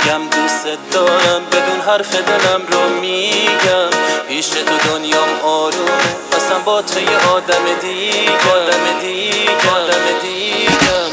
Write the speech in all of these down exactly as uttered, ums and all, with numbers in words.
میگم دوست دارم، بدون حرف دلم رو میگم. پیش تو دنیام آرومه، اصلا با تو یه آدم دیگه، آدم دیگه، آدم دیگه.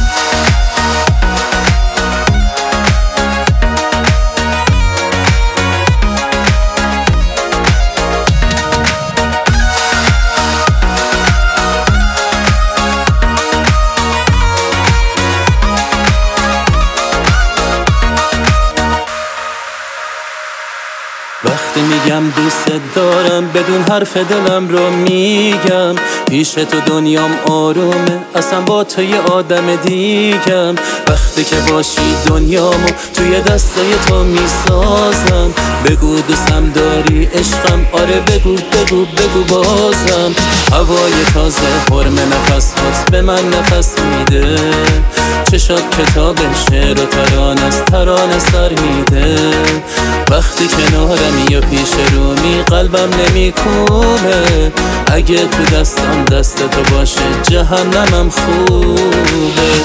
وقتی میگم دوست دارم، بدون حرف دلم رو میگم. پیش تو دنیام آرومه، اصلا با تو یه آدم دیگم. وقتی که باشی دنیامو توی دستای تو میسازم. بگو دوستم داری عشقم، آره بگو بگو بگو بازم. هوای تازه حرم نفس هات به من نفس میده. چشات کتاب شعر و ترانه است، ترانه سر میده. وقتی کنارمی یا پیش رومی قلبم نمیکوبه. اگه تو دستم دست تو باشه جهنمم خوبه.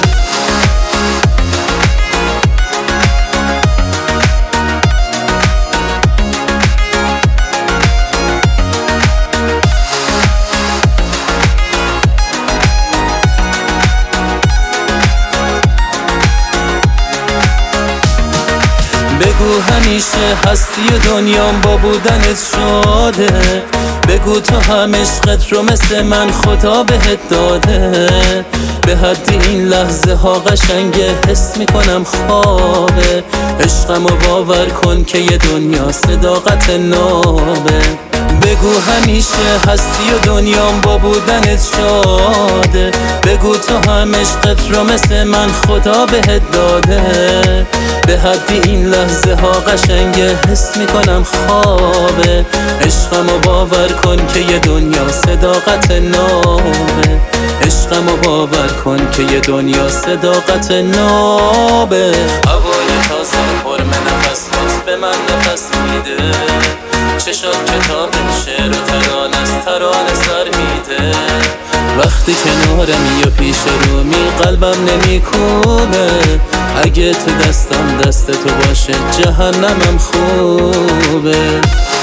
بگو همیشه هستی و دنیام با بودنت شاده. بگو تو هم عشقت رو مثل من خدا بهت داده. به حد این لحظه ها قشنگه، حس میکنم خوابه. عشقم رو باور کن که یه دنیا صداقت نابه. بگو همیشه هستی و دنیام با بودنت شاده. بگو تو هم عشقت رو مثل من خدا بهت داده. به حد این لحظه ها قشنگه، حس میکنم خوابه. عشقم رو باور کن که یه دنیا صداقت نابه. عشقم رو باور کن که یه دنیا صداقت نابه. هوای تازه حرم نفس هات به من نفس میده. چشات کتاب شعر و ترانه است، ترانه سر میده. وقتی کنارمی یا پیش رومی قلبم نمیکوبه. اگه تو دستم دست تو باشه جهنمم خوبه.